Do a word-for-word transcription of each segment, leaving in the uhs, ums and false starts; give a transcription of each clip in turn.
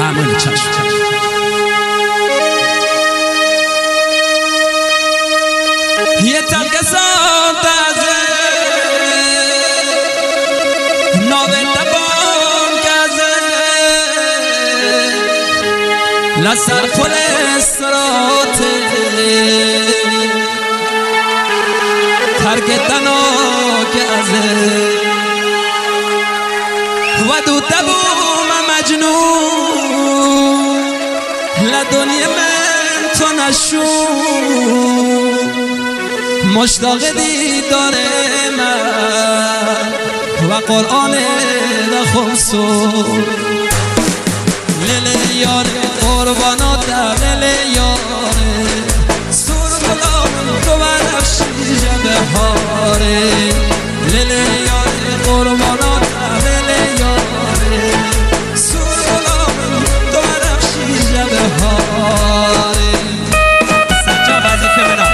ممنون. چشم یه تنگ ساعت از نوه تبان گزه لسر کل استرات ترگتنو گزه و دو تبوم مجنون لدنیا من تو نشون مشتاق دیدار من و قرآن نخمسو لیل یار قربانات لیل یار سور بلام تو برفشی بهاره لیل یار قربانات لیل یار سور بلام تو برفشی بهاره سجا وظیفه بدم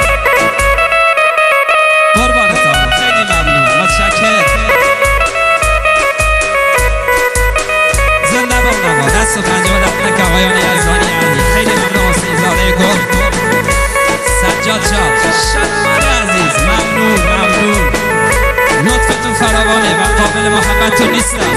دست و پنجه و دفنک آقایان یزدانی علی خیلی ممنون حسین زاده گل سجاد جان شدمان عزیز ممنون ممنون لطفتون فراوانه و قابل محبتتون نیستم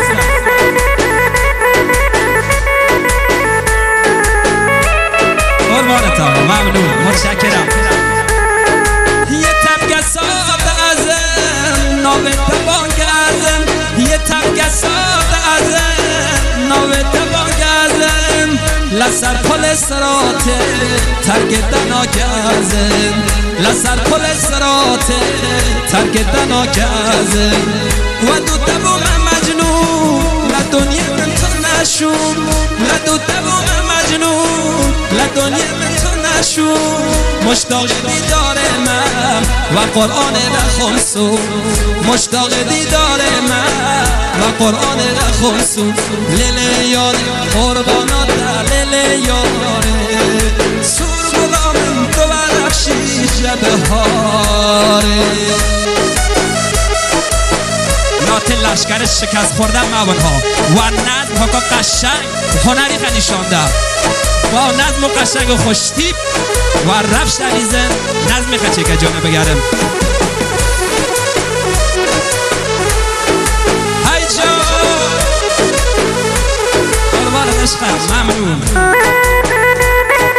قربانتان ممنون متشکرم یه طبقه ساعت ازم ناوه تبان گزم یه طبقه ساعت ازم ناوه تبان گزم لسر پل سرات ترک دنا گزم لسر پل سرات ترک دنا گزم و دو تبوم مجنون لدنیا من تو نشون لدو تبوم مجنون لدنیا من تو نشون مشتاق دیدار من و قرآن نخمسو مشتاق دیدار من و قرآن نخمسو لیل یار قربانات لیل یار سور بلامن تو برخشی جبهاره نات لشکر شکست خوردن موانها و نظم ها قشنگ هنری خنیشانده با نظم و قشنگ و خوشتیب و رفش دلیزن نظم خچه که جانه بگرم های جان قربان عشقم ممنون